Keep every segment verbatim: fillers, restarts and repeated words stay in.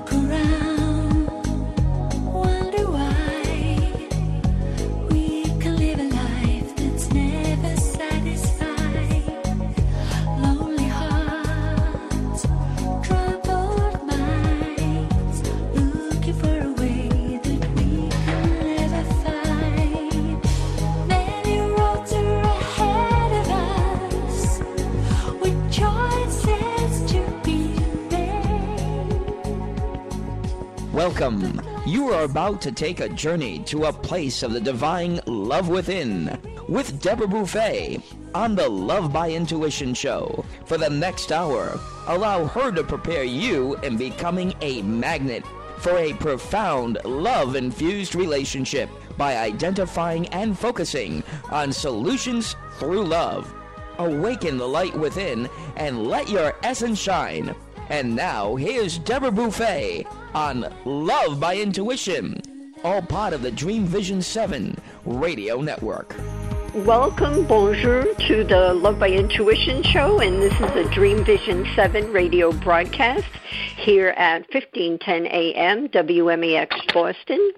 Welcome. You are about to take a journey to a place of the divine love within with Deborah Buffet on the Love by Intuition show. For the next hour, allow her to prepare you in becoming a magnet for a profound love-infused relationship by identifying and focusing on solutions through love. Awaken the light within and let your essence shine. And now, here's Deborah Buffet on Love by Intuition, all part of the Dream Vision seven radio network. Welcome, bonjour, to the Love by Intuition show, and this is a Dream Vision seven radio broadcast here at fifteen ten A M W M E X Boston,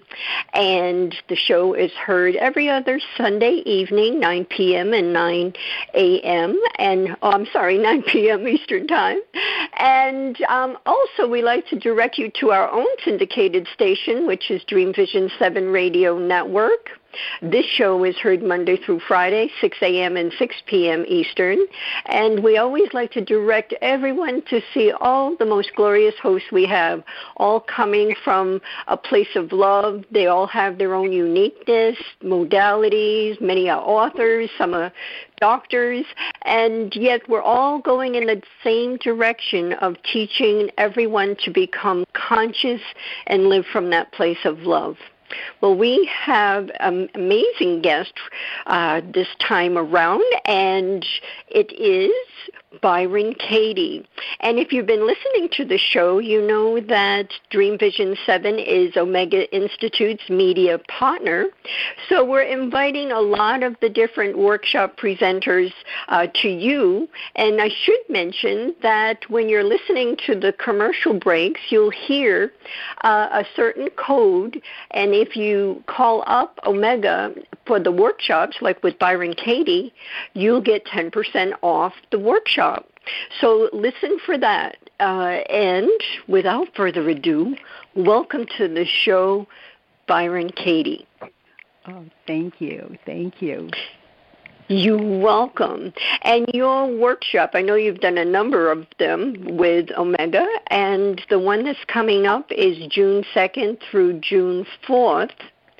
and the show is heard every other Sunday evening, nine p.m. and nine a.m., and, oh, I'm sorry, nine p.m. Eastern Time, and um, also we like to direct you to our own syndicated station, which is Dream Vision seven Radio Network. This show is heard Monday through Friday, six a.m. and six p.m. Eastern, and we always like to direct everyone to see all the most glorious hosts we have, all coming from a place of love. They all have their own uniqueness, modalities. Many are authors, some are doctors, and yet we're all going in the same direction of teaching everyone to become conscious and live from that place of love. Well, we have an amazing guest uh, this time around, and it is Byron Katie. And if you've been listening to the show, you know that Dream Vision seven is Omega Institute's media partner. So we're inviting a lot of the different workshop presenters uh, to you. And I should mention that when you're listening to the commercial breaks, you'll hear uh, a certain code. And if you call up Omega for the workshops, like with Byron Katie, you'll get ten percent off the workshop. So listen for that. Uh, and without further ado, welcome to the show, Byron Katie. Oh, thank you. Thank you. You're welcome. And your workshop, I know you've done a number of them with Omega, and the one that's coming up is June second through June fourth,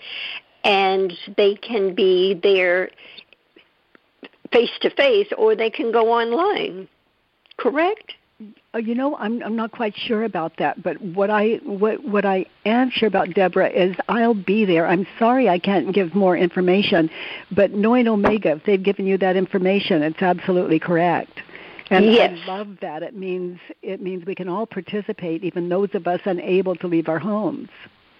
and they can be there face-to-face, or they can go online, correct? Uh, you know, I'm I'm not quite sure about that, but what I what what I am sure about, Deborah, is I'll be there. I'm sorry I can't give more information, but knowing Omega, if they've given you that information, it's absolutely correct. And yes. I love that. It means it means we can all participate, even those of us unable to leave our homes.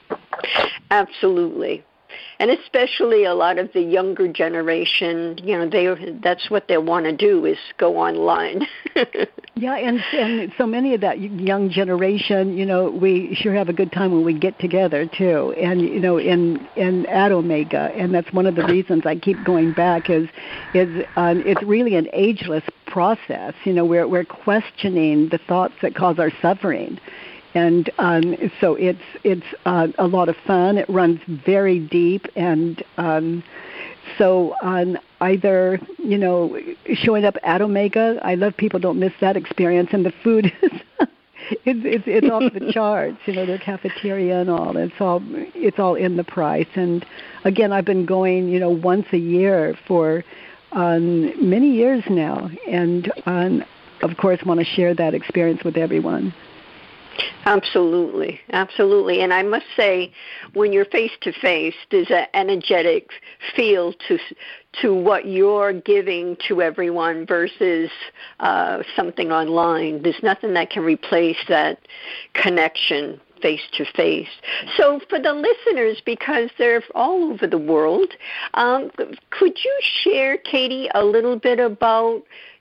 Absolutely. And especially a lot of the younger generation, you know, they that's what they want to do is go online. Yeah, and and so many of that young generation, you know, we sure have a good time when we get together too. And you know, in in at Omega, and that's one of the reasons I keep going back is is um, it's really an ageless process. You know, we're we're questioning the thoughts that cause our suffering. And um, so it's it's uh, a lot of fun. It runs very deep, and um, so on either you know showing up at Omega, I love people don't miss that experience, and the food is it's, it's it's off the charts. You know, their cafeteria and all. It's all it's all in the price. And again, I've been going you know once a year for um, many years now, and um, of course want to share that experience with everyone. Absolutely, absolutely. And I must say, when you're face-to-face, there's an energetic feel to to what you're giving to everyone versus uh, something online. There's nothing that can replace that connection face-to-face. So for the listeners, because they're all over the world, um, could you share, Katie, a little bit about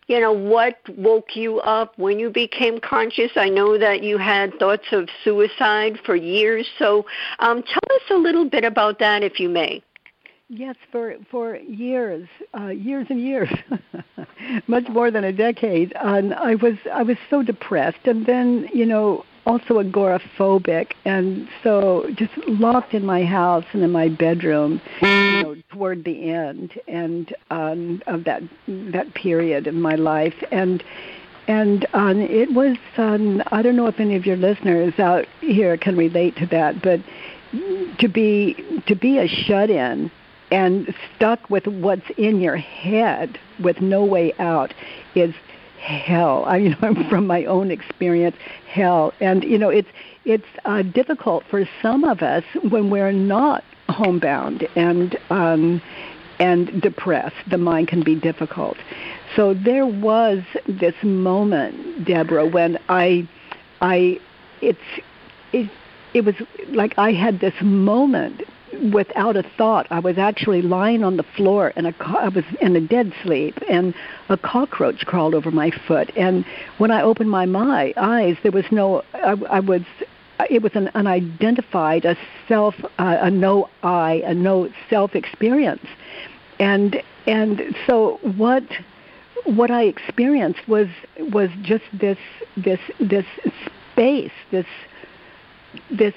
you know, what woke you up when you became conscious? I know that you had thoughts of suicide for years, so um, tell us a little bit about that, if you may. Yes, for for years, uh, years and years, much more than a decade. Um, I was I was so depressed, and then you know also agoraphobic, and so just locked in my house and in my bedroom. You know, toward the end and um, of that that period of my life, and and um, it was um, I don't know if any of your listeners out here can relate to that, but to be to be a shut-in and stuck with what's in your head with no way out is hell. I you know from my own experience, hell. And you know it's it's uh, difficult for some of us when we're not homebound and um, and depressed. The mind can be difficult. So there was this moment, Deborah, when I I it's it it was like I had this moment without a thought. I was actually lying on the floor, and a co- I was in a dead sleep, and a cockroach crawled over my foot. And when I opened my, my eyes, there was no. I, I was. It was an unidentified, a self, uh, a no I, a no self experience, and and so what what I experienced was was just this this this space, this this.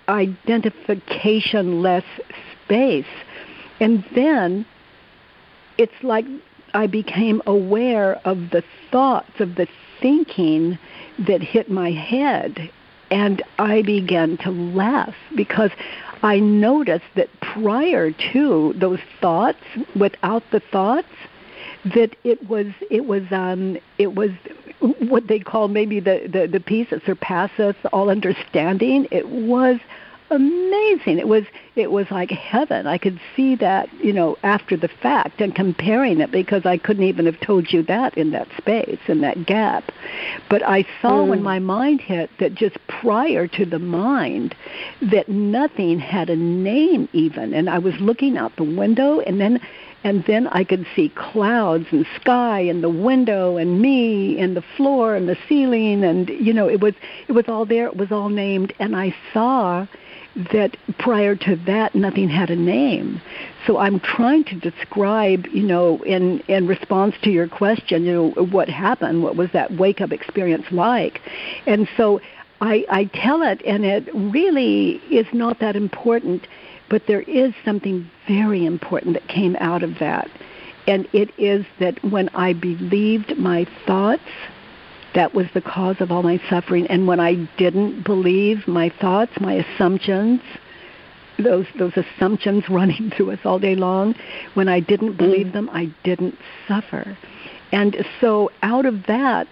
identification-less space. And then it's like I became aware of the thoughts, of the thinking that hit my head, and I began to laugh because I noticed that prior to those thoughts, without the thoughts, that it was it was um it was what they call maybe the, the, the peace that surpasseth all understanding. It was amazing. It was it was like heaven. I could see that, you know, after the fact and comparing it, because I couldn't even have told you that in that space, in that gap. But I saw mm. when my mind hit that just prior to the mind, that nothing had a name even. And I was looking out the window, and then And then I could see clouds and sky and the window and me and the floor and the ceiling, and you know it was it was all there. It was all named, and I saw that prior to that nothing had a name. So I'm trying to describe, you know, in in response to your question, you know, what happened, what was that wake up experience like, and so I I tell it, and it really is not that important. But there is something very important that came out of that. And it is that when I believed my thoughts, that was the cause of all my suffering. And when I didn't believe my thoughts, my assumptions, those those assumptions running through us all day long, when I didn't believe mm. them, I didn't suffer. And so out of that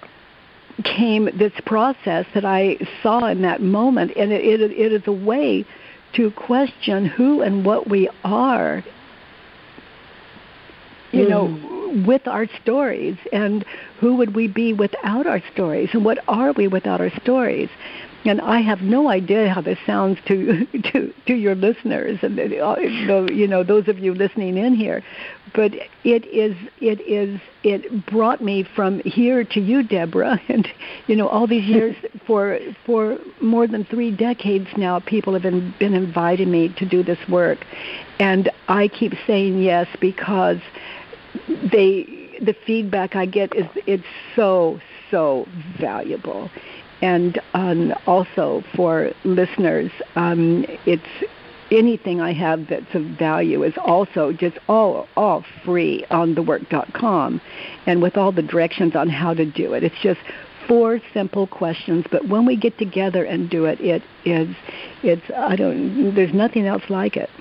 came this process that I saw in that moment. And it, it, it is a way to question who and what we are, you mm. know, with our stories, and who would we be without our stories, and what are we without our stories. And I have no idea how this sounds to to, to your listeners, and you know, those of you listening in here. But it is it is it brought me from here to you, Deborah, and you know, all these years for for more than three decades now, people have been, been inviting me to do this work, and I keep saying yes because they the feedback I get is it's so so valuable. And um, also for listeners, um, it's anything I have that's of value is also just all all free on the work dot com, and with all the directions on how to do it. It's just four simple questions, but when we get together and do it, it is it's I don't there's nothing else like it.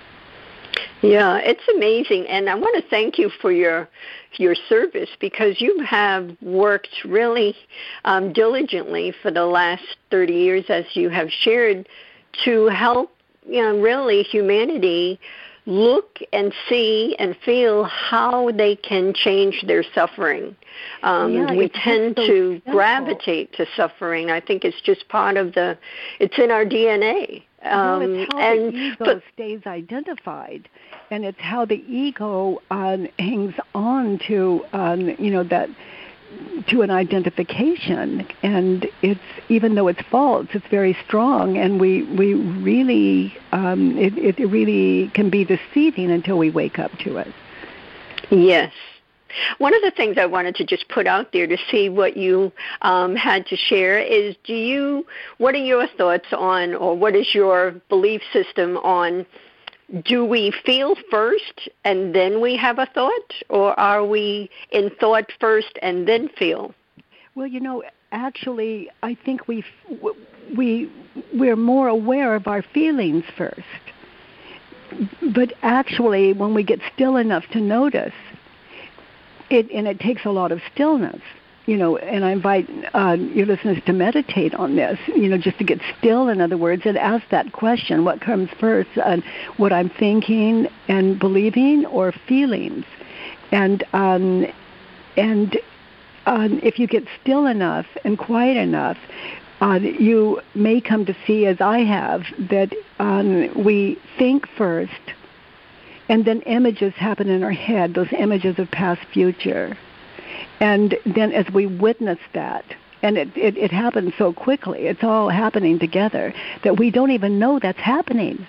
Yeah, it's amazing, and I want to thank you for your your service, because you have worked really um, diligently for the last thirty years, as you have shared, to help, you know, really humanity look and see and feel how they can change their suffering. Um, yeah, we tend so to simple. gravitate to suffering. I think it's just part of the, it's in our D N A. Um, well, it's how and, the ego but, stays identified, and it's how the ego um, hangs on to, um, you know, that to an identification, and it's even though it's false, it's very strong, and we we really um, it, it really can be deceiving until we wake up to it. Yes. One of the things I wanted to just put out there to see what you um, had to share is, do you, what are your thoughts on, or what is your belief system on, do we feel first and then we have a thought, or are we in thought first and then feel? Well, you know, actually, I think we we we're more aware of our feelings first. But actually, when we get still enough to notice, it and it takes a lot of stillness. You know, and I invite uh, your listeners to meditate on this, you know, just to get still, in other words, and ask that question, what comes first, uh, what I'm thinking and believing, or feelings? And um, and um, if you get still enough and quiet enough, uh, you may come to see, as I have, that um, we think first, and then images happen in our head, those images of past, future. And then as we witness that, and it, it, it happens so quickly, it's all happening together, that we don't even know that's happening.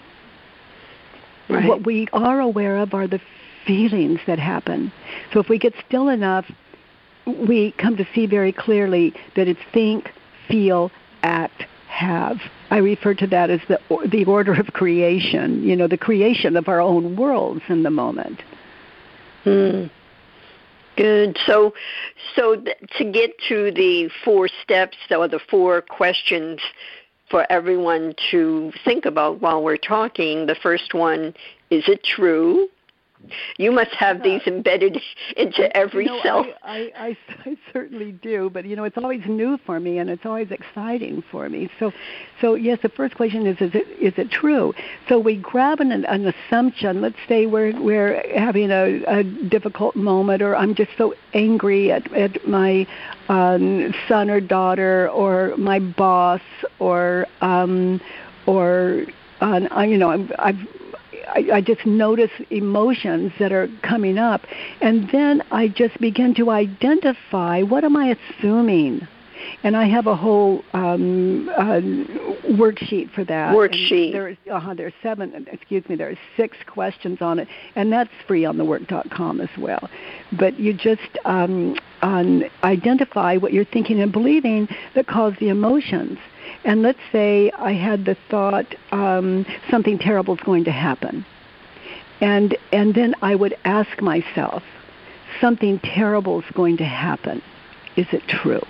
Right. What we are aware of are the feelings that happen. So if we get still enough, we come to see very clearly that it's think, feel, act, have. I refer to that as the the order of creation, you know, the creation of our own worlds in the moment. Hmm. Good. So, so th- to get to the four steps or the four questions for everyone to think about while we're talking, the first one, is it true? You must have these embedded into every you know, cell. I, I, I, I certainly do, but you know, it's always new for me, and it's always exciting for me. So, so yes, the first question is: Is it is it true? So we grab an, an assumption. Let's say we're we're having a, a difficult moment, or I'm just so angry at at my um, son or daughter, or my boss, or um, or uh, you know, I'm, I've. I, I just notice emotions that are coming up, and then I just begin to identify, what am I assuming? And I have a whole um, uh, worksheet for that. Worksheet. There's uh, there's seven. Excuse me. There's six questions on it, and that's free on the work dot com as well. But you just um, um, identify what you're thinking and believing that cause the emotions. And let's say I had the thought um, something terrible is going to happen, and and then I would ask myself, something terrible is going to happen. Is it true?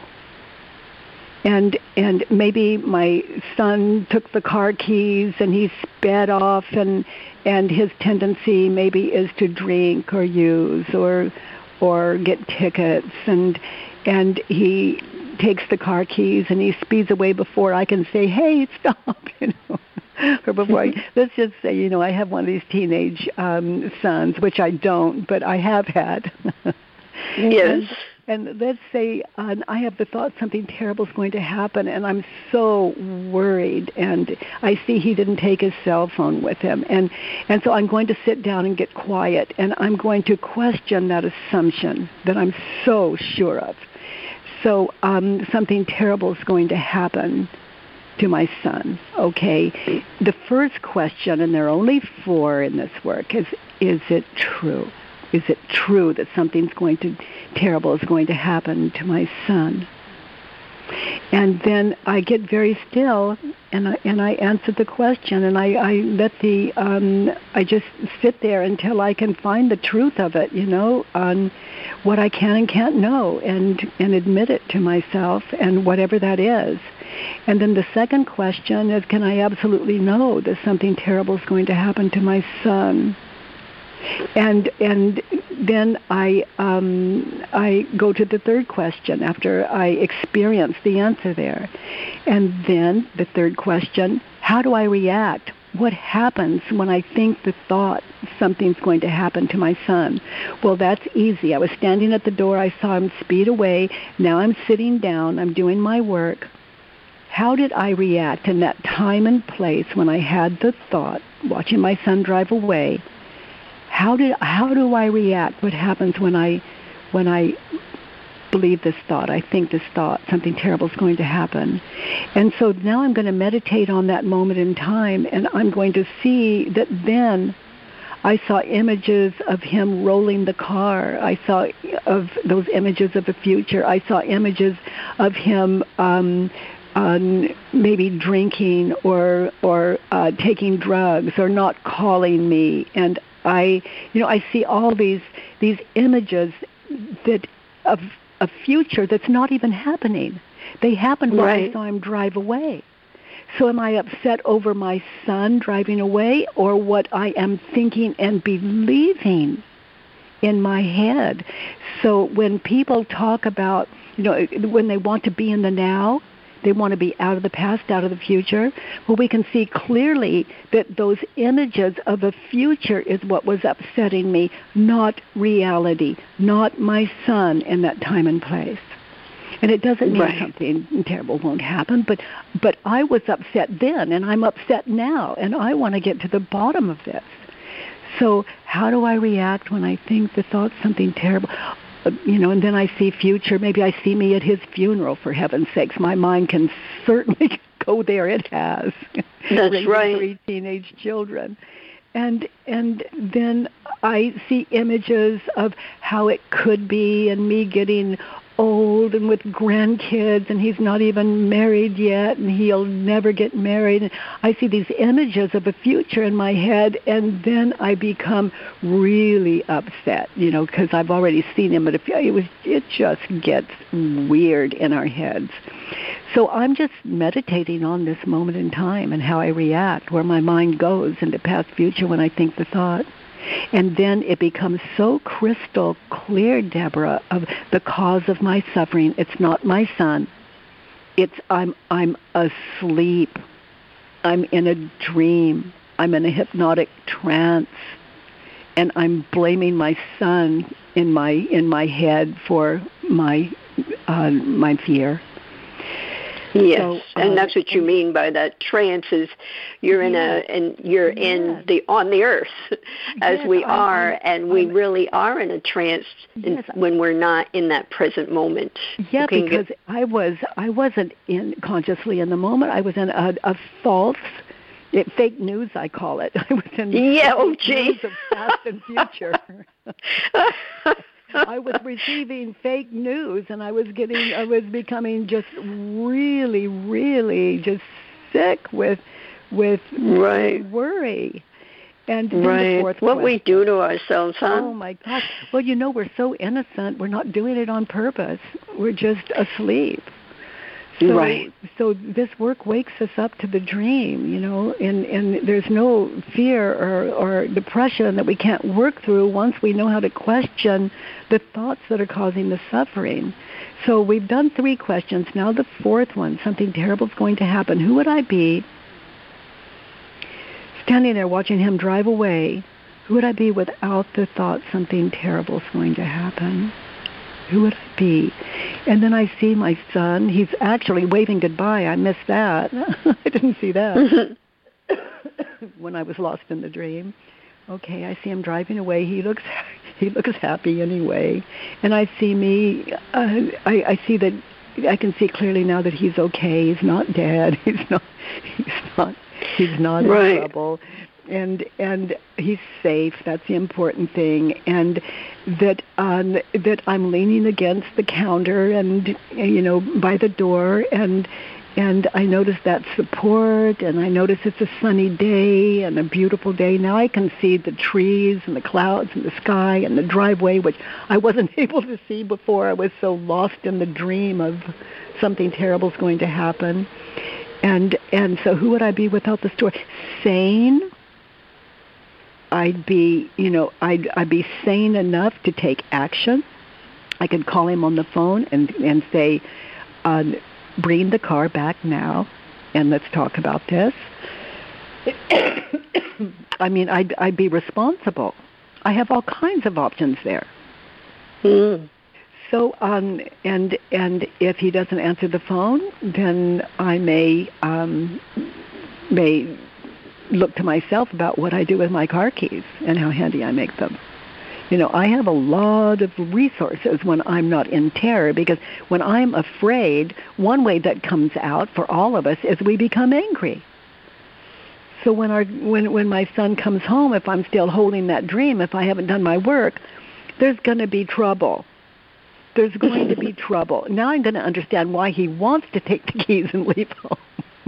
And and maybe my son took the car keys and he sped off, and and his tendency maybe is to drink or use or or get tickets, and and he takes the car keys and he speeds away before I can say, hey, stop, you know. Or before I, let's just say, you know, I have one of these teenage um, sons, which I don't, but I have had. Yes. And, and let's say uh, I have the thought something terrible is going to happen, and I'm so worried, and I see he didn't take his cell phone with him, and and so I'm going to sit down and get quiet, and I'm going to question that assumption that I'm so sure of. So um, something terrible is going to happen to my son, okay? The first question, and there are only four in this work, is, is it true? Is it true that something's going to, terrible is going to happen to my son? And then I get very still, and I, and I answer the question, and I, I let the, um, I just sit there until I can find the truth of it, you know, on what I can and can't know, and, and admit it to myself, and whatever that is. And then the second question is, can I absolutely know that something terrible is going to happen to my son? And and then I um, I go to the third question after I experience the answer there. And then the third question, how do I react? What happens when I think the thought something's going to happen to my son. Well, that's easy. I was standing at the door. I saw him speed away. Now I'm sitting down. I'm doing my work. How did I react in that time and place when I had the thought, watching my son drive away? How did how do I react? What happens when I when I believe this thought, I think this thought, something terrible is going to happen? And so now I'm going to meditate on that moment in time, and I'm going to see that then I saw images of him rolling the car. I saw of those images of the future. I saw images of him um, um, maybe drinking or or uh, taking drugs or not calling me. And I, you know, I see all these these images that of a future that's not even happening. They happened when right. I saw him drive away. So am I upset over my son driving away, or what I am thinking and believing in my head? So when people talk about, you know, when they want to be in the now, they want to be out of the past, out of the future. Well, we can see clearly that those images of a future is what was upsetting me, not reality, not my son in that time and place. And it doesn't mean right. something terrible won't happen, but but I was upset then, and I'm upset now, and I want to get to the bottom of this. So how do I react when I think the thought something terrible? You know, and then I see future. Maybe I see me at his funeral, for heaven's sakes. My mind can certainly go there. It has. That's Raising right. Three teenage children. And and then I see images of how it could be, and me getting old and with grandkids, and he's not even married yet, and he'll never get married. And I see these images of a future in my head, and then I become really upset, you know, because I've already seen him. But if it was, it just gets weird in our heads. So I'm just meditating on this moment in time and how I react, where my mind goes into past, future when I think the thought. And then it becomes so crystal clear, Deborah, of the cause of my suffering. It's not my son. It's I'm I'm asleep. I'm in a dream. I'm in a hypnotic trance, and I'm blaming my son in my in my head for my uh, my fear. Yes, so, and um, that's what you mean by that trance is you're in yes, a and you're yes. in the on the earth as yes, we I'm, are, I'm, and we I'm, really are in a trance yes, in, when we're not in that present moment. Yeah, because get, I was I wasn't in consciously in the moment. I was in a, a false, it, fake news, I call it. I was in yeah, oh, fake gee. news of past and future. I was receiving fake news, and I was getting, I was becoming just really, really just sick with, with right. worry. And then right. the fourth what question, we do to ourselves, huh? Oh my gosh! Well, you know, we're so innocent. We're not doing it on purpose. We're just asleep. So, right. So this work wakes us up to the dream, you know, and, and there's no fear or, or depression that we can't work through once we know how to question the thoughts that are causing the suffering. So we've done three questions. Now the fourth one, something terrible is going to happen. Who would I be standing there watching him drive away? Who would I be without the thought something terrible is going to happen? Who would I be? And then I see my son. He's actually waving goodbye. I missed that. I didn't see that when I was lost in the dream. Okay, I see him driving away. He looks he looks happy anyway. And I see me. Uh, I, I see that. I can see clearly now that he's okay. He's not dead. He's not. He's not. He's not right. in trouble. And and he's safe. That's the important thing. And that um, that I'm leaning against the counter and you know by the door, and and I notice that support, and I notice it's a sunny day and a beautiful day. Now I can see the trees and the clouds and the sky and the driveway, which I wasn't able to see before. I was so lost in the dream of something terrible is going to happen. And and so who would I be without the story? Sane. I'd be, you know, I'd, I'd be sane enough to take action. I could call him on the phone and, and say, uh, bring the car back now, and let's talk about this. I mean, I'd, I'd be responsible. I have all kinds of options there. Mm. So, um, and and if he doesn't answer the phone, then I may um, may look to myself about what I do with my car keys and how handy I make them. You know, I have a lot of resources when I'm not in terror, because when I'm afraid, one way that comes out for all of us is we become angry. So when our when when my son comes home, if I'm still holding that dream, if I haven't done my work, there's going to be trouble. There's going to be trouble. Now I'm going to understand why he wants to take the keys and leave home.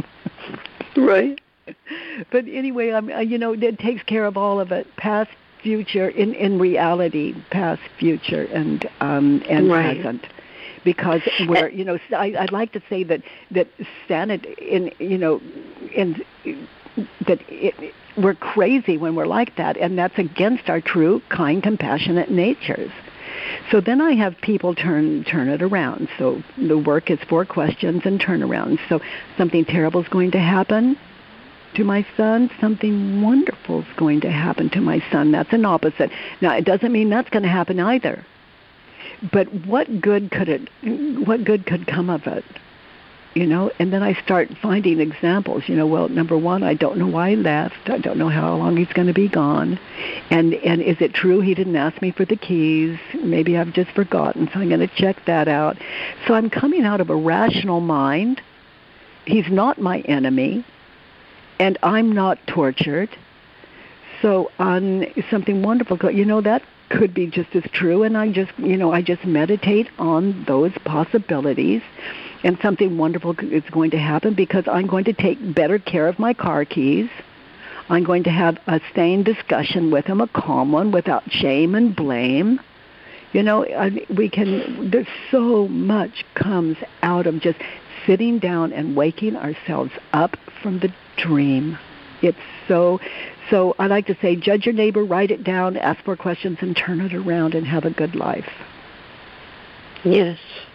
Right. But anyway, I'm, you know, it takes care of all of it, past, future, in, in reality, past, future, and um, and right. present. Because we're, you know, I, I'd like to say that that sanity, in you know, in that it, we're crazy when we're like that, and that's against our true, kind, compassionate natures. So then I have people turn turn it around. So the work is four questions and turnaround. So something terrible is going to happen to my son. Something wonderful is going to happen to my son. That's an opposite. Now, it doesn't mean that's going to happen either. But what good could it? What good could come of it? You know, and then I start finding examples. You know, well, number one, I don't know why he left. I don't know how long he's going to be gone. And and is it true he didn't ask me for the keys? Maybe I've just forgotten, so I'm going to check that out. So I'm coming out of a rational mind. He's not my enemy, and I'm not tortured. So on something wonderful, you know, that could be just as true. And I just, you know, I just meditate on those possibilities. And something wonderful is going to happen because I'm going to take better care of my car keys. I'm going to have a sane discussion with him, a calm one, without shame and blame. You know, I, we can, there's so much comes out of just sitting down and waking ourselves up from the dream. It's so, so I like to say, judge your neighbor, write it down, ask for questions, and turn it around and have a good life. Yes.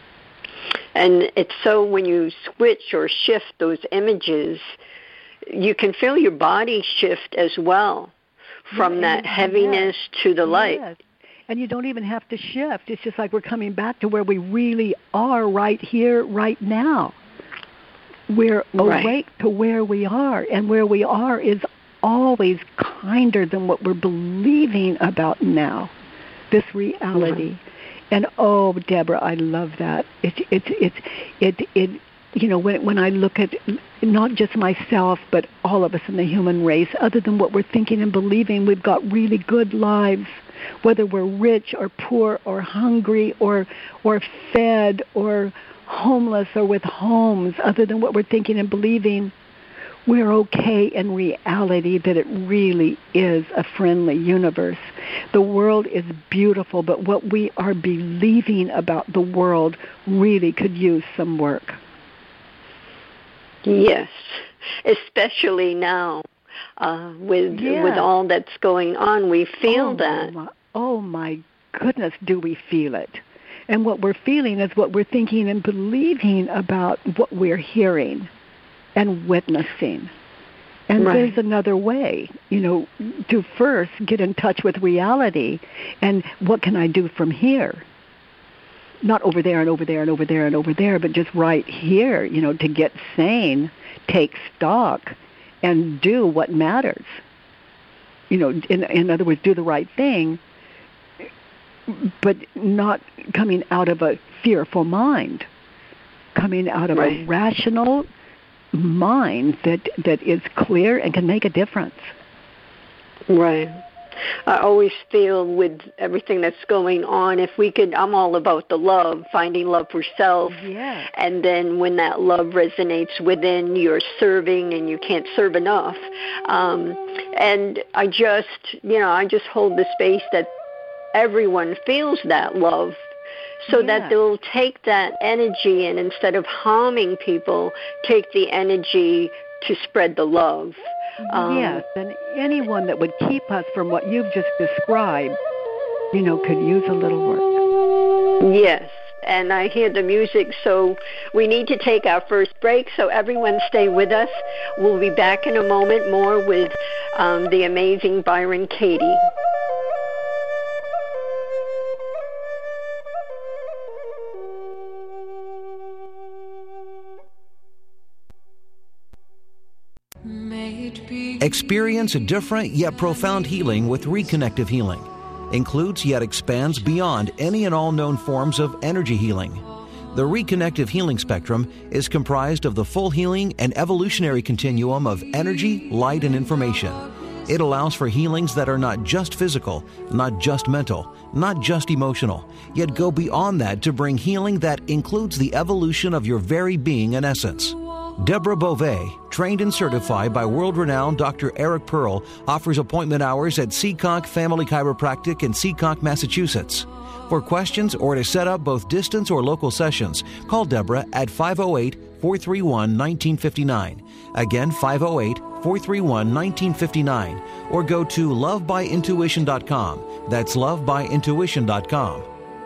And it's so when you switch or shift those images, you can feel your body shift as well from yeah, that heaviness yes. to the light. Yes. And you don't even have to shift. It's just like we're coming back to where we really are right here, right now. We're right. awake to where we are, and where we are is always kinder than what we're believing about now, this reality. Mm-hmm. And oh, Deborah, I love that. It's it's it's it it you know when when I look at not just myself but all of us in the human race, other than what we're thinking and believing, we've got really good lives, whether we're rich or poor or hungry or or fed or homeless or with homes. Other than what we're thinking and believing, we're okay in reality, that it really is a friendly universe. The world is beautiful, but what we are believing about the world really could use some work. Yes, especially now uh, with yeah. with all that's going on, we feel oh, that. My, oh my goodness, do we feel it? And what we're feeling is what we're thinking and believing about what we're hearing and witnessing. And right. there's another way, you know, to first get in touch with reality and what can I do from here? Not over there and over there and over there and over there, but just right here, you know, to get sane, take stock, and do what matters. You know, in, in other words, do the right thing, but not coming out of a fearful mind, coming out of right. a rational mind that that is clear and can make a difference. Right. I always feel with everything that's going on, if we could, I'm all about the love, finding love for self. Yeah. And then when that love resonates within, you're serving and you can't serve enough. Um, and I just, you know, I just hold the space that everyone feels that love, so yeah. that they'll take that energy and instead of harming people, take the energy to spread the love. Um, yes, and anyone that would keep us from what you've just described, you know, could use a little work. Yes, and I hear the music, so we need to take our first break, so everyone stay with us. We'll be back in a moment more with um, the amazing Byron Katie. Experience a different yet profound healing with Reconnective Healing. Includes yet expands beyond any and all known forms of energy healing. The Reconnective Healing spectrum is comprised of the full healing and evolutionary continuum of energy, light, and information. It allows for healings that are not just physical, not just mental, not just emotional, yet go beyond that to bring healing that includes the evolution of your very being and essence. Deborah Beauvais, trained and certified by world-renowned Doctor Eric Pearl, offers appointment hours at Seekonk Family Chiropractic in Seekonk, Massachusetts. For questions or to set up both distance or local sessions, call Deborah at five oh eight, four three one, one nine five nine. Again, five oh eight, four three one, one nine five nine. Or go to love by intuition dot com. That's love by intuition dot com.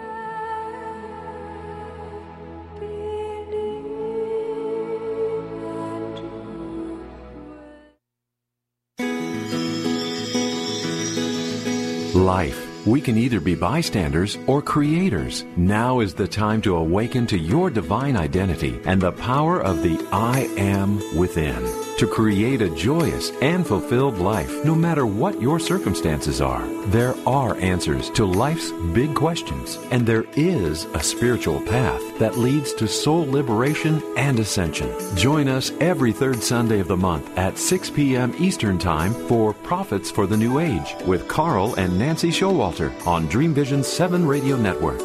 Life. We can either be bystanders or creators. Now is the time to awaken to your divine identity and the power of the I Am within. To create a joyous and fulfilled life, no matter what your circumstances are. There are answers to life's big questions, and there is a spiritual path that leads to soul liberation and ascension. Join us every third Sunday of the month at six p.m. Eastern Time for Prophets for the New Age with Carl and Nancy Showalter on Dream Vision seven Radio Network.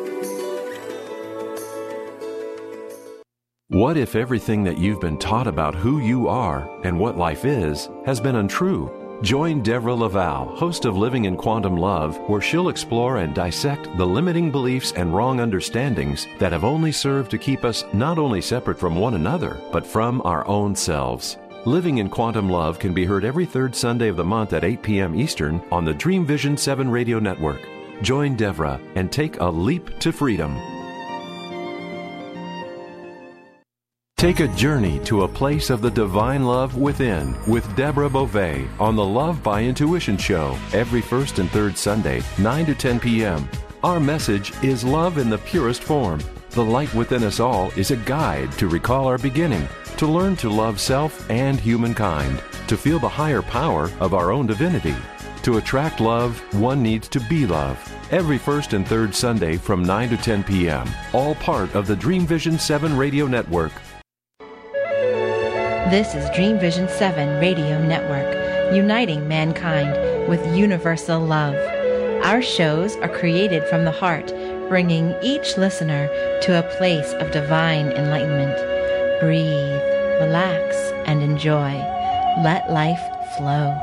What if everything that you've been taught about who you are and what life is has been untrue? Join Deborah Laval, host of Living in Quantum Love, where she'll explore and dissect the limiting beliefs and wrong understandings that have only served to keep us not only separate from one another, but from our own selves. Living in Quantum Love can be heard every third Sunday of the month at eight p.m. Eastern on the Dream Vision seven Radio Network. Join Deborah and take a leap to freedom. Take a journey to a place of the divine love within with Deborah Beauvais on the Love by Intuition show every first and third Sunday, nine to ten p.m. Our message is love in the purest form. The light within us all is a guide to recall our beginning, to learn to love self and humankind, to feel the higher power of our own divinity. To attract love, one needs to be love. Every first and third Sunday from nine to ten p.m. All part of the Dream Vision seven Radio Network. This is Dream Vision seven Radio Network, uniting mankind with universal love. Our shows are created from the heart, bringing each listener to a place of divine enlightenment. Breathe, relax, and enjoy. Let life flow.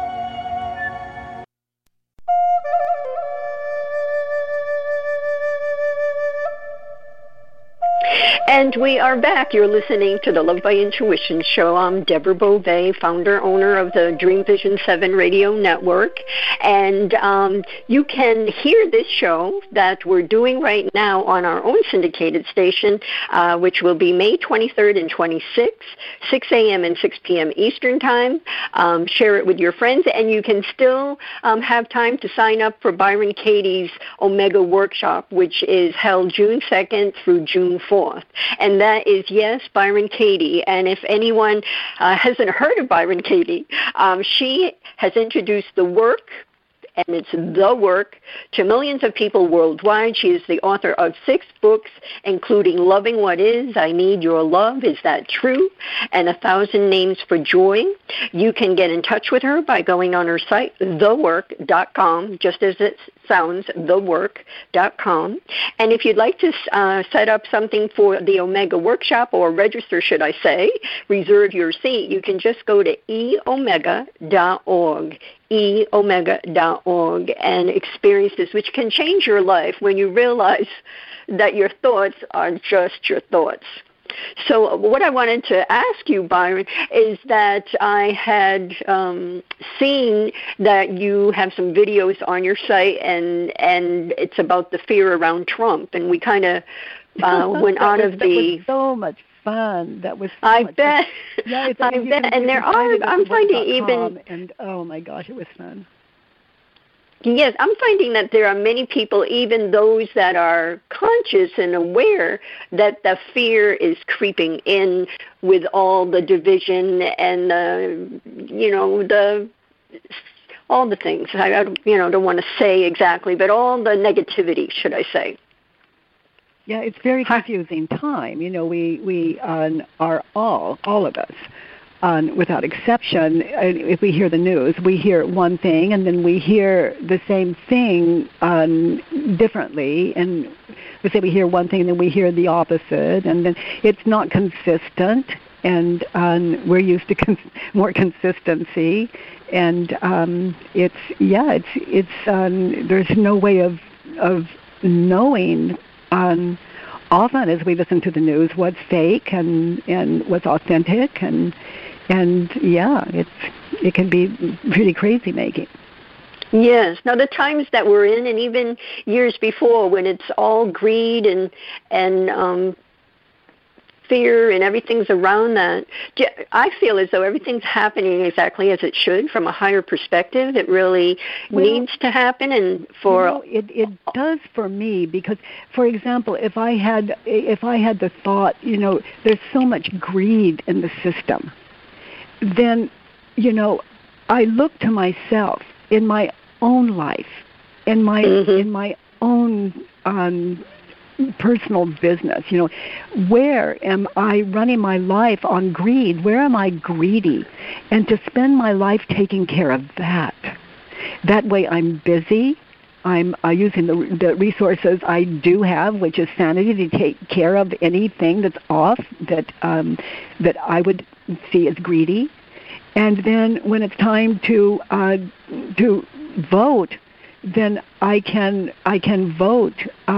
And we are back. You're listening to the Love by Intuition show. I'm Deborah Beauvais, founder, owner of the Dream Vision seven Radio Network. And um, you can hear this show that we're doing right now on our own syndicated station, uh, which will be May twenty-third and twenty-sixth, six a.m. and six p.m. Eastern Time. Um, share it with your friends, and you can still um, have time to sign up for Byron Katie's Omega Workshop, which is held June second through June fourth. And that is, yes, Byron Katie. And if anyone uh, hasn't heard of Byron Katie, um, she has introduced the work, and it's the work, to millions of people worldwide. She is the author of six books, including Loving What Is, I Need Your Love, Is That True?, and A Thousand Names for Joy. You can get in touch with her by going on her site, the work dot com, just as it sounds, the work dot com. And if you'd like to uh, set up something for the Omega Workshop, or register, should I say, reserve your seat, you can just go to e omega dot org. e omega dot org and experience this, which can change your life when you realize that your thoughts are just your thoughts. So what I wanted to ask you, Byron, is that I had um, seen that you have some videos on your site, and and it's about the fear around Trump, and we kind of uh, went out was, of that the. Was so much fun. That was. So I much bet. Fun. Yeah, it's, I you bet. can, and there are. I'm finding even. And oh my gosh, it was fun. Yes, I'm finding that there are many people, even those that are conscious and aware, that the fear is creeping in with all the division and the, you know, the all the things. I, I you know don't want to say exactly, but all the negativity, should I say? Yeah, it's very confusing time. You know, we we um, are all all of us. Um, without exception, if we hear the news, we hear one thing, and then we hear the same thing um, differently. And we say we hear one thing, and then we hear the opposite, and then it's not consistent. And um, we're used to cons- more consistency. And um, it's yeah, it's it's um, there's no way of of knowing. Um, often, as we listen to the news, what's fake and and what's authentic and. And yeah, it's it can be pretty crazy making. Yes. Now the times that we're in, and even years before, when it's all greed and and um, fear and everything's around that, I feel as though everything's happening exactly as it should from a higher perspective. It really well, needs to happen, and for you know, it it does for me because, for example, if I had if I had the thought, you know, there's so much greed in the system. Then, you know, I look to myself in my own life, in my mm-hmm. in my own um, personal business. You know, where am I running my life on greed? Where am I greedy? And to spend my life taking care of that. That way, I'm busy. I'm uh, using the, the resources I do have, which is sanity, to take care of anything that's off that um, that I would see as greedy. And then when it's time to uh, to vote, then I can I can vote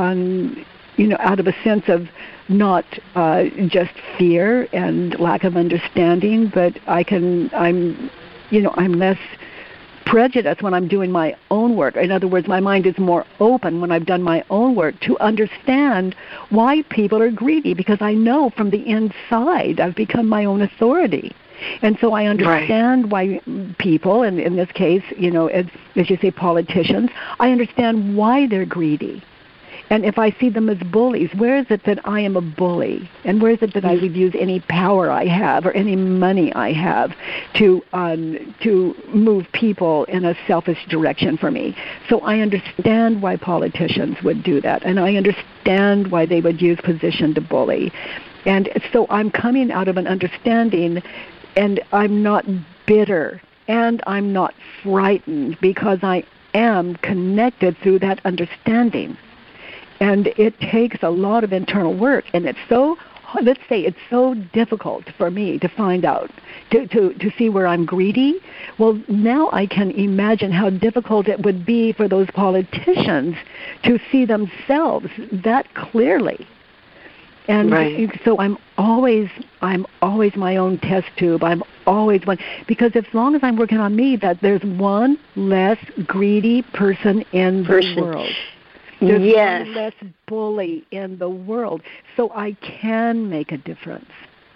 on you know out of a sense of not uh, just fear and lack of understanding, but I can I'm you know I'm less prejudice when I'm doing my own work. In other words, my mind is more open when I've done my own work to understand why people are greedy, because I know from the inside I've become my own authority. And so I understand right. why people, and in this case, you know, as, as you say, politicians, I understand why they're greedy. And if I see them as bullies, where is it that I am a bully? And where is it that I would use any power I have or any money I have to um, to move people in a selfish direction for me? So I understand why politicians would do that, and I understand why they would use position to bully. And so I'm coming out of an understanding, and I'm not bitter, and I'm not frightened, because I am connected through that understanding. And it takes a lot of internal work, and it's so, let's say it's so difficult for me to find out, to, to, to see where I'm greedy. Well, now I can imagine how difficult it would be for those politicians to see themselves that clearly. And right. so I'm always, I'm always my own test tube. I'm always one, because as long as I'm working on me, that there's one less greedy person in person. the world. There's yes. one less bully in the world, so I can make a difference.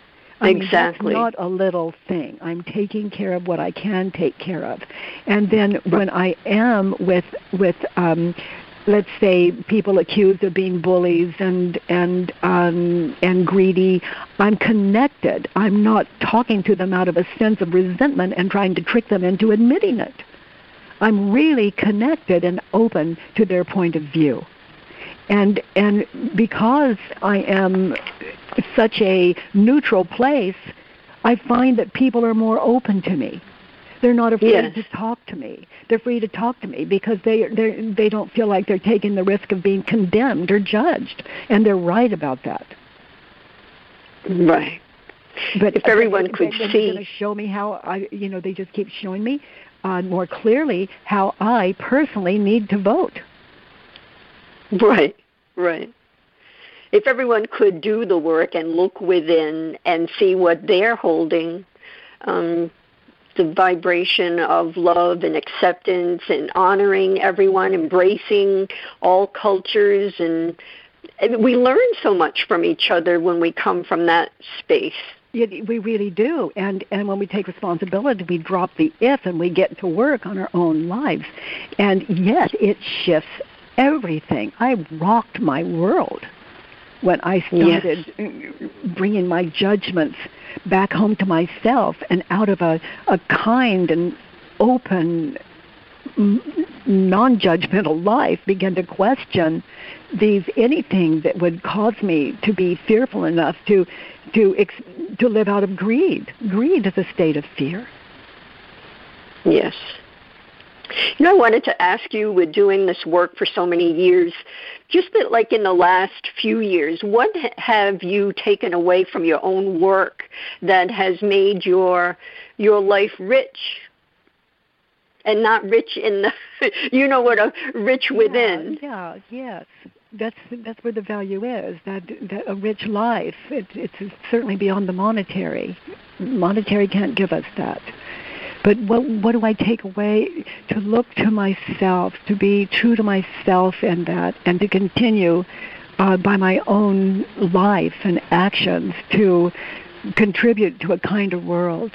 I exactly. mean, that's not a little thing. I'm taking care of what I can take care of, and then when I am with with um, let's say people accused of being bullies and and um, and greedy, I'm connected. I'm not talking to them out of a sense of resentment and trying to trick them into admitting it. I'm really connected and open to their point of view. And and because I am such a neutral place, I find that people are more open to me. They're not afraid yes. to talk to me. They're free to talk to me because they they they don't feel like they're taking the risk of being condemned or judged, and they're right about that. Right. But if everyone they, could they, see, going to show me how I, you know, they just keep showing me uh, more clearly how I personally need to vote. Right. Right. if everyone could do the work and look within and see what they're holding, um, the vibration of love and acceptance and honoring everyone, embracing all cultures, and, and we learn so much from each other when we come from that space. Yeah, we really do. And and when we take responsibility, we drop the if and we get to work on our own lives. And yes, it shifts everything. I rocked my world when I started yes. bringing my judgments back home to myself and out of a, a kind and open, non-judgmental life began to question these anything that would cause me to be fearful enough to to to live out of greed. Greed is a state of fear. Yes. You know, I wanted to ask you, with doing this work for so many years, just that, like in the last few years, what have you taken away from your own work that has made your your life rich? And not rich in the, you know what, a rich within. Yeah, yeah, yes. That's that's where the value is, that, that a rich life. It, it's certainly beyond the monetary. Monetary can't give us that. But what what do I take away? To look to myself, to be true to myself in that, and to continue uh, by my own life and actions to contribute to a kinder world.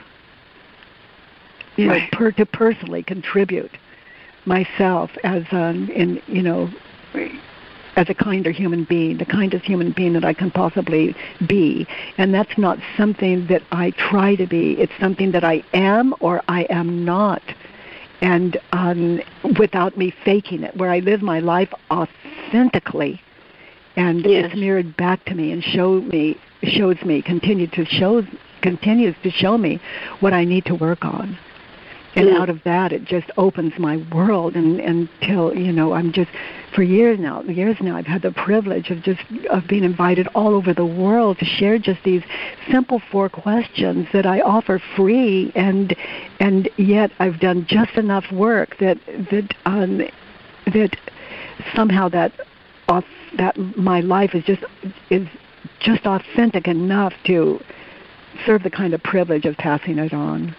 You know, per, to personally contribute myself as um, in you know as a kinder human being, the kindest human being that I can possibly be. And that's not something that I try to be. It's something that I am or I am not. And um, without me faking it, where I live my life authentically, and yes. it's mirrored back to me and show me, shows me, continue to show, continues to show me what I need to work on. And mm. out of that, it just opens my world, and until, you know, I'm just, for years now, years now, I've had the privilege of just, of being invited all over the world to share just these simple four questions that I offer free, and and yet I've done just enough work that, that, um, that somehow that, off, that my life is just, is just authentic enough to serve the kind of privilege of passing it on.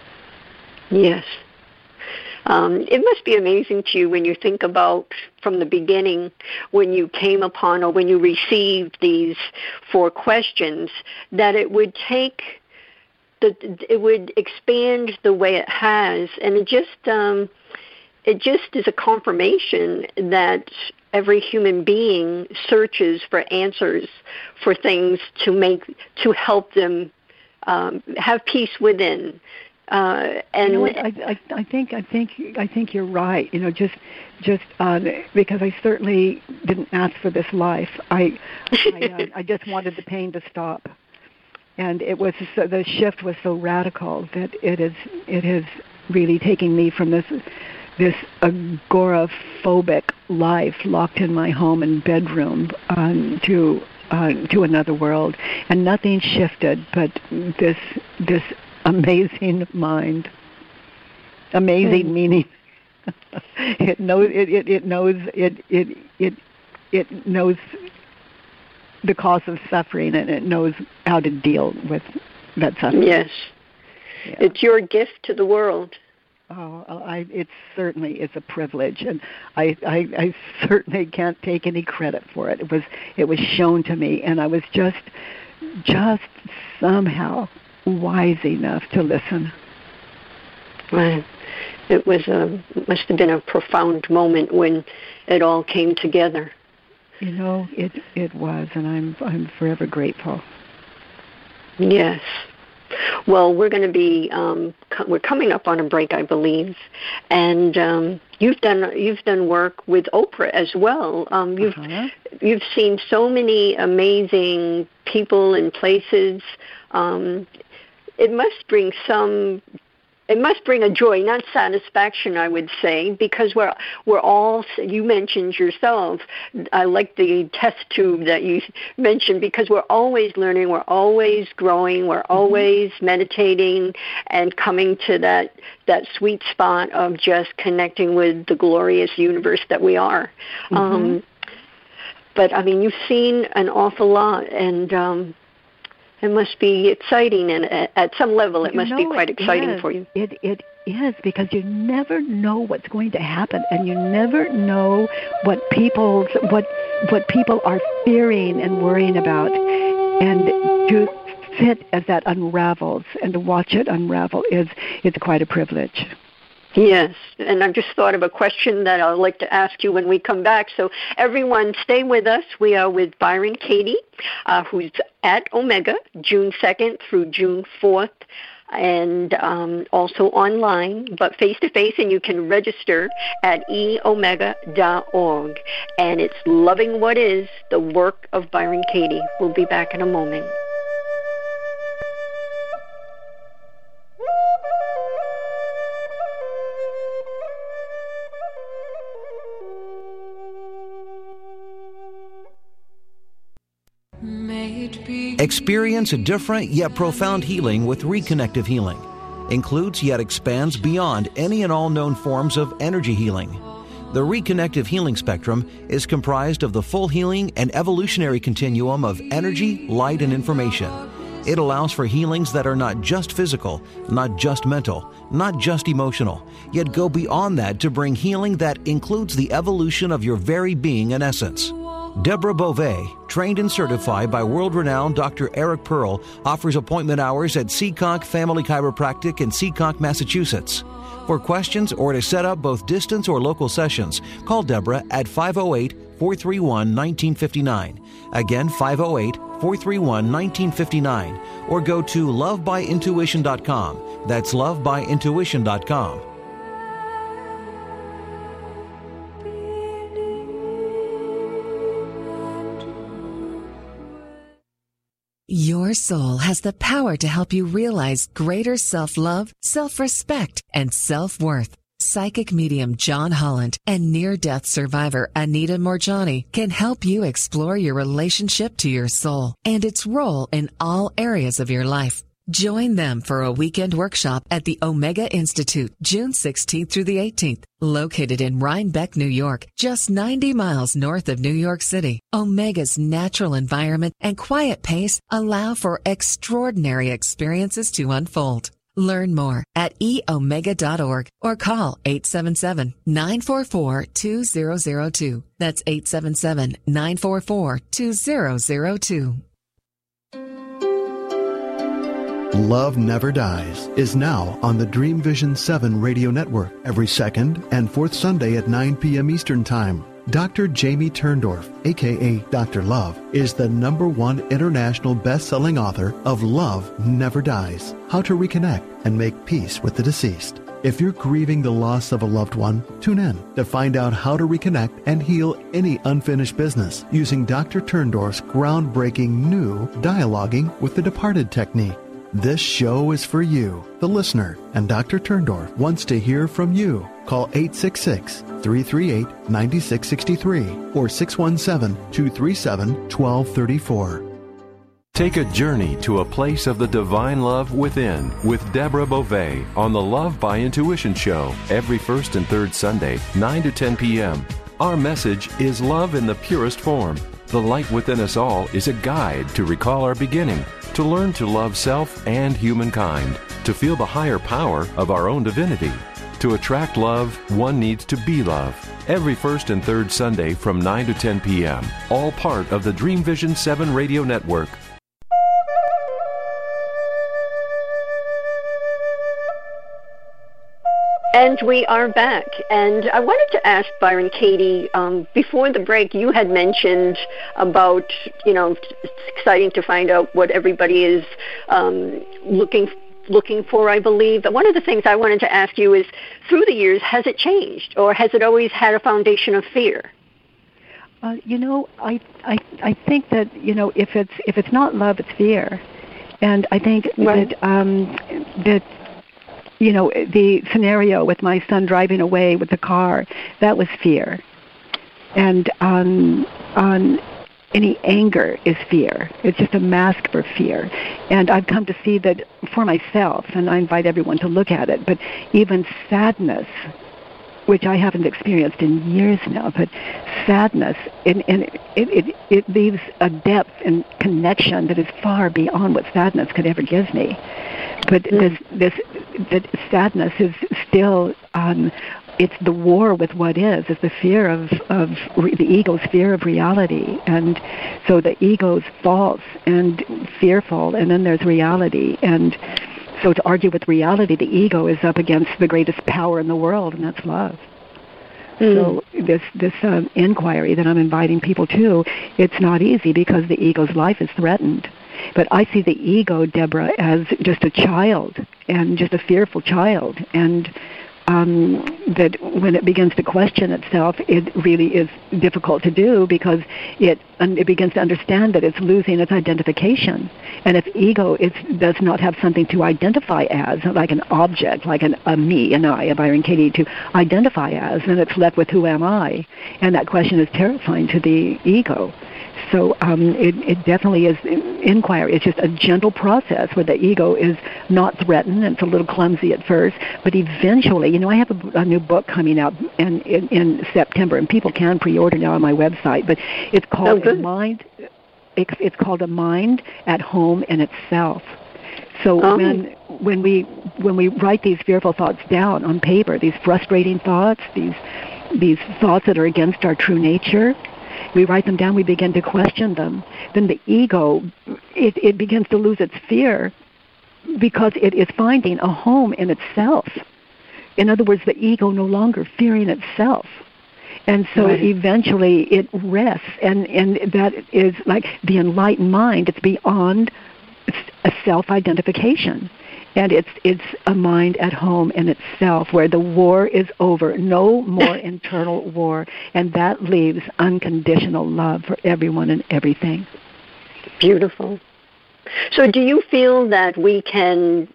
Yes. Um, it must be amazing to you when you think about from the beginning, when you came upon or when you received these four questions, that it would take, the, it would expand the way it has, and it just, um, it just is a confirmation that every human being searches for answers for things to make, to help them um, have peace within. Uh, and you know what, I, I, I think I think I think you're right. You know, just just uh, because I certainly didn't ask for this life. I I, uh, I just wanted the pain to stop, and it was so, the shift was so radical that it is it is really taking me from this this agoraphobic life locked in my home and bedroom um, to uh, to another world, and nothing shifted but this this. Amazing mind, amazing mm. meaning. it knows it, it, it knows it it it it knows the cause of suffering, and it knows how to deal with that suffering. Yes, yeah. It's your gift to the world. Oh, I, it certainly is a privilege, and I, I I certainly can't take any credit for it. It was it was shown to me, and I was just just somehow wise enough to listen. Right. It was a must have been a profound moment when it all came together. You know, it it was, and I'm I'm forever grateful. Yes. Well, we're going to be um, co- we're coming up on a break, I believe, and um, you've done you've done work with Oprah as well. Um, you've uh-huh. you've seen so many amazing people and places. Um, it must bring some. It must bring a joy, not satisfaction, I would say, because we're we're all. You mentioned yourself. I like the test tube that you mentioned, because we're always learning, we're always growing, we're always mm-hmm. meditating and coming to that that sweet spot of just connecting with the glorious universe that we are. Mm-hmm. Um, but, I mean, you've seen an awful lot, and um, it must be exciting, and at some level it you must know be quite it exciting is. for you. It It is, because you never know what's going to happen, and you never know what people's what what people are fearing and worrying about. And to sit as that unravels and to watch it unravel is is quite a privilege. Yes, and I've just thought of a question that I'd like to ask you when we come back. So everyone, stay with us. We are with Byron Katie, uh, who's at Omega, June second through June fourth, and um, also online, but face-to-face, and you can register at e omega dot org. And it's Loving What Is, the work of Byron Katie. We'll be back in a moment. Experience a different yet profound healing with Reconnective Healing. Includes yet expands beyond any and all known forms of energy healing. The Reconnective Healing spectrum is comprised of the full healing and evolutionary continuum of energy, light, and information. It allows for healings that are not just physical, not just mental, not just emotional, yet go beyond that to bring healing that includes the evolution of your very being and essence. Deborah Beauvais, trained and certified by world-renowned Doctor Eric Pearl, offers appointment hours at Seekonk Family Chiropractic in Seekonk, Massachusetts. For questions or to set up both distance or local sessions, call Deborah at five oh eight, four three one, one nine five nine. Again, five oh eight, four three one, one nine five nine. Or go to love by intuition dot com. That's love by intuition dot com. Your soul has the power to help you realize greater self-love, self-respect, and self-worth. Psychic medium John Holland and near-death survivor Anita Morjani can help you explore your relationship to your soul and its role in all areas of your life. Join them for a weekend workshop at the Omega Institute, June sixteenth through the eighteenth. Located in Rhinebeck, New York, just ninety miles north of New York City, Omega's natural environment and quiet pace allow for extraordinary experiences to unfold. Learn more at e omega dot org or call eight seven seven, nine four four, two zero zero two. That's eight seven seven, nine four four, two zero zero two. Love Never Dies is now on the Dream Vision seven radio network every second and fourth Sunday at nine p.m. Eastern Time. Doctor Jamie Turndorf, a k a. Doctor Love, is the number one international best-selling author of Love Never Dies, How to Reconnect and Make Peace with the Deceased. If you're grieving the loss of a loved one, tune in to find out how to reconnect and heal any unfinished business using Doctor Turndorf's groundbreaking new Dialoguing with the Departed technique. This show is for you, the listener, and Doctor Turndorf wants to hear from you. Call eight six six, three three eight, nine six six three or six one seven, two three seven, one two three four. Take a journey to a place of the divine love within with Deborah Beauvais on the Love by Intuition show every first and third Sunday, nine to ten p.m. Our message is love in the purest form. The light within us all is a guide to recall our beginning, to learn to love self and humankind, to feel the higher power of our own divinity. To attract love, one needs to be love. Every first and third Sunday from nine to ten p.m., all part of the Dream Vision seven radio network. And we are back. And I wanted to ask Byron Katie, um, before the break, you had mentioned about, you know, it's exciting to find out what everybody is um, looking looking for, I believe. But one of the things I wanted to ask you is, through the years, has it changed, or has it always had a foundation of fear? Uh, you know, I, I I think that, you know, if it's if it's not love, it's fear. And I think right. that um, that you know, the scenario with my son driving away with the car, that was fear. And on, on any anger is fear. It's just a mask for fear. And I've come to see that for myself, and I invite everyone to look at it, but even sadness which I haven't experienced in years now, but sadness, and, and it, it, it leaves a depth and connection that is far beyond what sadness could ever give me. But mm. this, this, that sadness is still, um, it's the war with what is. It's the fear of, of re- the ego's fear of reality. And so the ego's false and fearful, and then there's reality. And so to argue with reality, the ego is up against the greatest power in the world, and that's love. Mm. So this this um, inquiry that I'm inviting people to, it's not easy because the ego's life is threatened. But I see the ego, Deborah, as just a child, and just a fearful child. And um, that when it begins to question itself, it really is difficult to do because it um, it begins to understand that it's losing its identification. And if ego is, does not have something to identify as, like an object, like an, a me, an I, a Byron Katie, to identify as, then it's left with who am I? And that question is terrifying to the ego. So um, it, it definitely is inquiry. It's just a gentle process where the ego is not threatened, and it's a little clumsy at first, but eventually, you know, I have a, a new book coming out in, in, in September, and people can pre-order now on my website, but it's called oh, Mind. It's, it's called A Mind at Home in Itself. So oh. when when we when we write these fearful thoughts down on paper, these frustrating thoughts, these these thoughts that are against our true nature, we write them down, we begin to question them, then the ego, it, it begins to lose its fear because it is finding a home in itself. In other words, the ego no longer fearing itself. And so right. eventually it rests, and, and that is like the enlightened mind. It's beyond a self-identification. And it's it's a mind at home in itself where the war is over. No more internal war. And that leaves unconditional love for everyone and everything. Beautiful. So do you feel that we can,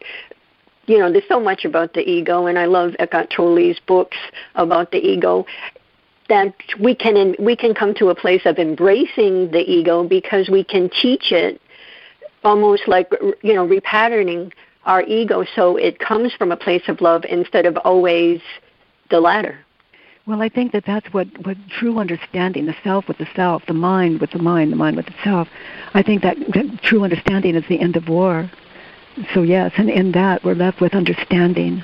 you know, there's so much about the ego, and I love Eckhart Tolle's books about the ego, that we can we can come to a place of embracing the ego because we can teach it almost like, you know, repatterning our ego so it comes from a place of love instead of always the latter. Well, I think that that's what, what true understanding, the self with the self, the mind with the mind, the mind with itself, I think that, that true understanding is the end of war. So yes, and in that we're left with understanding.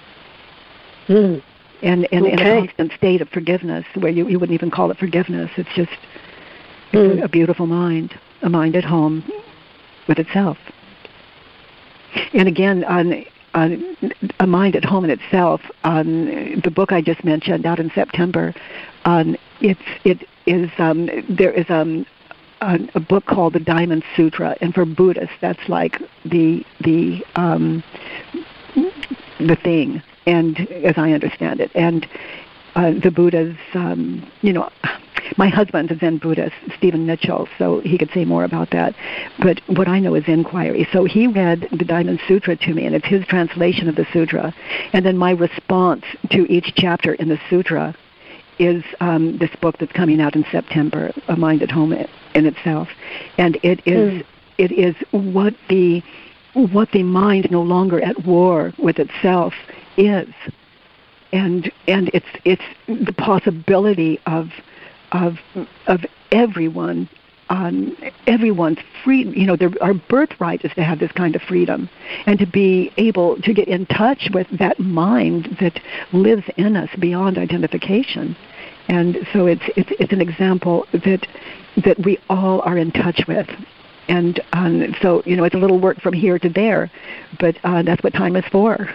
Mm. And, and okay. in a constant state of forgiveness where you, you wouldn't even call it forgiveness. It's just it's mm. a beautiful mind, a mind at home with itself. And again, on, on A Mind at Home in Itself, on the book I just mentioned, out in September, on it's it is um, there is um, a, a book called the Diamond Sutra, and for Buddhists, that's like the the um, the thing, and as I understand it, and uh, the Buddha's, um, you know. My husband is Zen Buddhist, Stephen Mitchell, so he could say more about that. But what I know is inquiry. So he read the Diamond Sutra to me, and it's his translation of the sutra. And then my response to each chapter in the sutra is um, this book that's coming out in September, A Mind at Home in Itself. And it is mm. it is what the what the mind no longer at war with itself is, and and it's it's the possibility of. Of of everyone, um, everyone's free. You know, our birthright is to have this kind of freedom, and to be able to get in touch with that mind that lives in us beyond identification. And so it's it's it's an example that that we all are in touch with. And um, so you know, it's a little work from here to there, but uh, that's what time is for.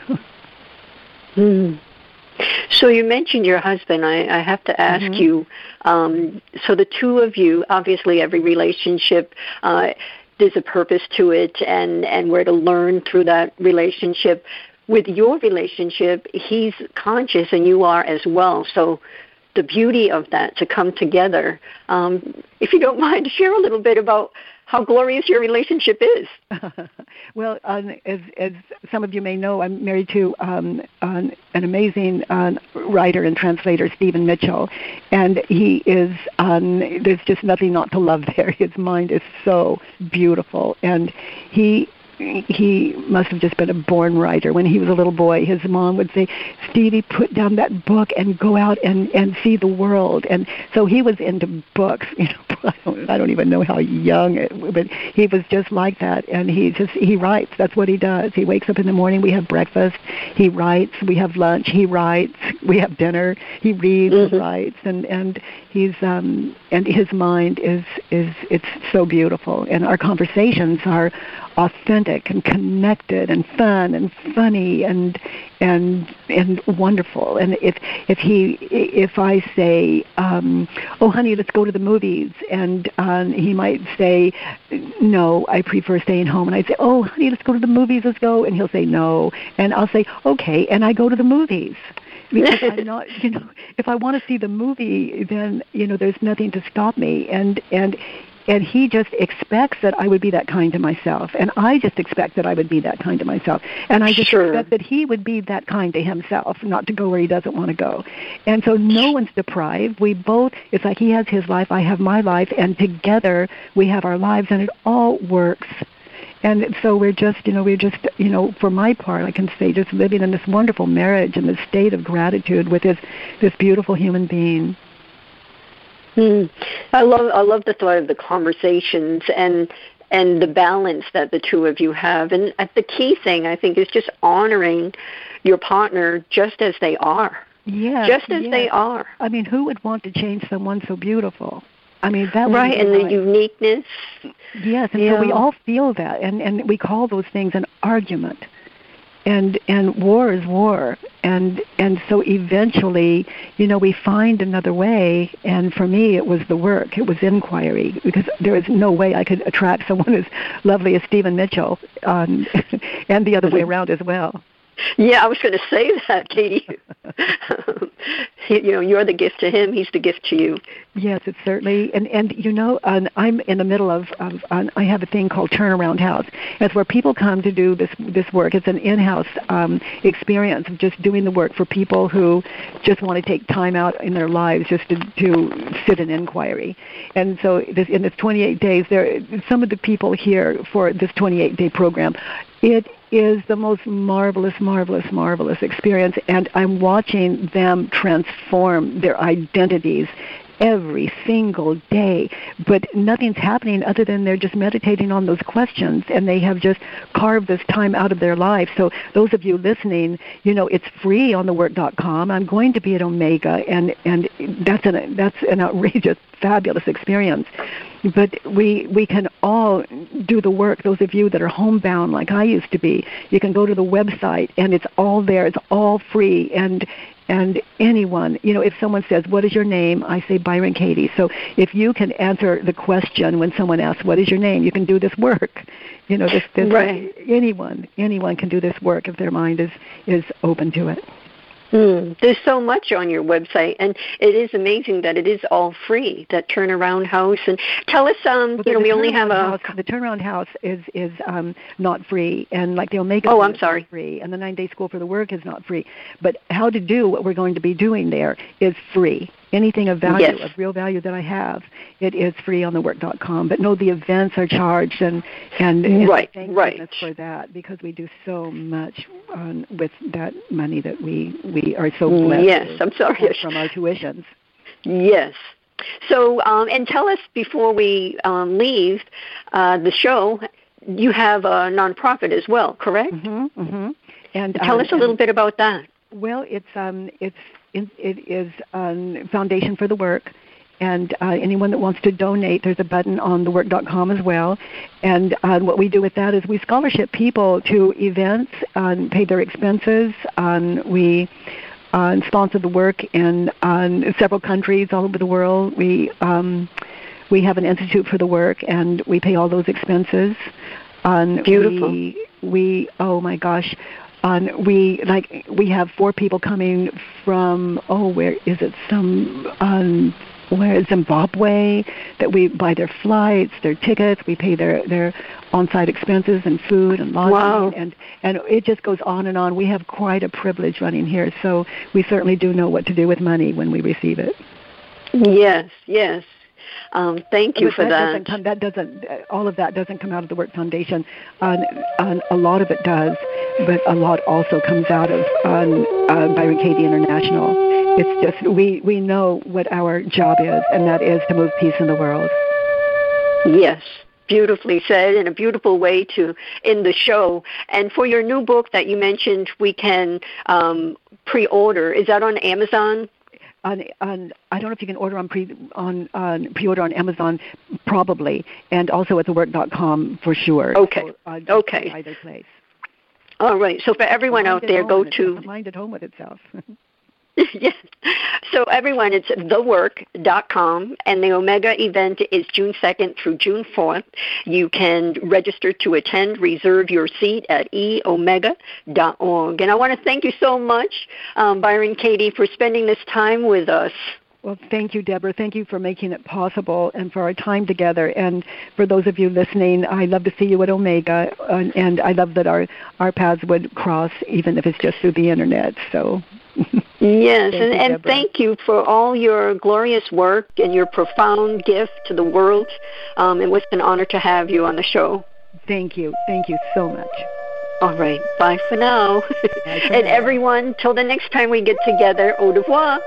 mm. So you mentioned your husband. I, I have to ask mm-hmm. you, um, so the two of you, obviously every relationship, uh, there's a purpose to it, and, and we're to learn through that relationship. With your relationship, he's conscious and you are as well. So the beauty of that to come together, um, if you don't mind, share a little bit about how glorious your relationship is. Well, um, as, as some of you may know, I'm married to um, an, an amazing uh, writer and translator, Stephen Mitchell, and he is, um, there's just nothing not to love there. His mind is so beautiful, and he he must have just been a born writer. When he was a little boy, his mom would say, Stevie, put down that book and go out and, and see the world. And so he was into books. You know, I don't, I don't even know how young, it, but he was just like that. And he just, he writes. That's what he does. He wakes up in the morning, we have breakfast, he writes, we have lunch, he writes, we have dinner, he reads mm-hmm. and writes, and, and he's, um, and his mind is, is, it's so beautiful. And our conversations are authentic and connected and fun and funny and and and wonderful. And if if he if I say, um, "Oh, honey, let's go to the movies," and um, he might say, "No, I prefer staying home," and I say, "Oh, honey, let's go to the movies. Let's go," and he'll say, "No," and I'll say, "Okay," and I go to the movies. Because I'm not, you know, if I want to see the movie, then you know, there's nothing to stop me. And and. And he just expects that I would be that kind to myself. And I just expect that I would be that kind to myself. And I just sure. expect that he would be that kind to himself, not to go where he doesn't want to go. And so no one's deprived. We both, it's like he has his life, I have my life, and together we have our lives, and it all works. And so we're just, you know, we're just, you know, for my part, I can say just living in this wonderful marriage and this state of gratitude with this, this beautiful human being. Mm. I love I love the thought of the conversations and and the balance that the two of you have. And the key thing, I think, is just honoring your partner just as they are. Yeah, just as yes. they are. I mean, who would want to change someone so beautiful? I mean, that right, and the right. uniqueness. Yes, and yeah. so we all feel that, and and we call those things an argument. And and war is war, and and so eventually, you know, we find another way. And for me, it was the work, it was inquiry, because there is no way I could attract someone as lovely as Stephen Mitchell, um, and the other way around as well. Yeah, I was going to say that, Katie. You know, you're the gift to him; he's the gift to you. Yes, it's certainly, and and you know, um, I'm in the middle of, of um, I have a thing called Turnaround House. It's where people come to do this this work. It's an in-house um, experience of just doing the work for people who just want to take time out in their lives just to, to sit in inquiry. And so, this, in this twenty-eight days, there some of the people here for this twenty-eight day program. It is the most marvelous, marvelous, marvelous experience, and I'm watching them transform their identities every single day. But nothing's happening other than they're just meditating on those questions, and they have just carved this time out of their life. So those of you listening, you know, it's free on the work dot com. I'm going to be at Omega, and, and that's an that's an outrageous, fabulous experience. But we we can all do the work. Those of you that are homebound like I used to be, you can go to the website, and it's all there. It's all free. And and anyone, you know, if someone says, what is your name? I say Byron Katie. So if you can answer the question when someone asks, what is your name? You can do this work. You know, this, this right. anyone, anyone can do this work if their mind is, is open to it. Mm, there's so much on your website, and it is amazing that it is all free, that Turnaround House. And tell us, um, well, you know, we only have a... House, the Turnaround House is, is um, not free, and like the Omega oh, I'm is sorry. not free, and the nine-day School for the Work is not free. But how to do what we're going to be doing there is free. Anything of value, yes. of real value that I have, it is free on the work dot com. But no, the events are charged, and and, and right, thank right. goodness for that, because we do so much um, with that money that we, we are so blessed yes, I'm sorry. from our tuitions. Yes. So, um, and tell us before we um, leave uh, the show, you have a nonprofit as well, correct? Mm-hmm, mm-hmm. And tell um, us a little bit about that. Well, it's um, it's it, it is um, Foundation for the Work, and uh, anyone that wants to donate, there's a button on the work dot com as well. And uh, what we do with that is we scholarship people to events, um, pay their expenses. Um, we uh, sponsor the work in um, several countries all over the world. We um, we have an Institute for the Work, and we pay all those expenses. Um, Beautiful. We, we oh my gosh. Um, we like we have four people coming from oh where is it some um, where is Zimbabwe that we buy their flights, their tickets, we pay their their on-site expenses and food and lodging, wow. and and it just goes on and on. We have quite a privilege running here, so we certainly do know what to do with money when we receive it. Yes, yes. Um, thank you but for that. that. Doesn't come, that doesn't. All of that doesn't come out of the Work Foundation. Um, um, a lot of it does, but a lot also comes out of um, uh, Byron Katie International. It's just we we know what our job is, and that is to move peace in the world. Yes. Beautifully said, and a beautiful way to end the show. And for your new book that you mentioned, we can um, pre-order. Is that on Amazon? On, on, I don't know if you can order on pre on, on pre-order on Amazon, probably, and also at the work dot com for sure. Okay. So, uh, okay. Either place. All right. So for everyone out there, go to mind at home with itself. Yes. So everyone, it's the work dot com, and the Omega event is June second through June fourth. You can register to attend, reserve your seat at e omega dot org. And I want to thank you so much, um, Byron Katie, for spending this time with us. Well, thank you, Deborah. Thank you for making it possible and for our time together. And for those of you listening, I love to see you at Omega, uh, and I love that our, our paths would cross, even if it's just through the Internet. So. Yes, thank and, you, and thank you for all your glorious work and your profound gift to the world. Um, it was an honor to have you on the show. Thank you. Thank you so much. All right. Bye for now. Bye for and now. everyone, till the next time we get together, au revoir.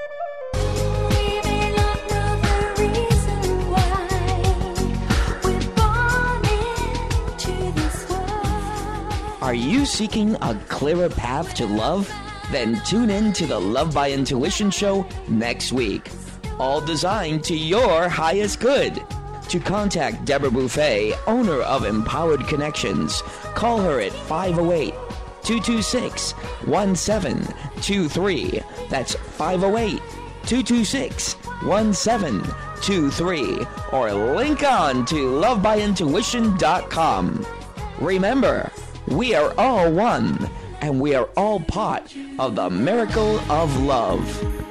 Are you seeking a clearer path to love? Then tune in to the Love by Intuition show next week. All designed to your highest good. To contact Deborah Buffet, owner of Empowered Connections, call her at five oh eight, two two six, one seven two three. That's five oh eight, two two six, one seven two three. Or link on to love by intuition dot com. Remember, we are all one, and we are all part of the miracle of love.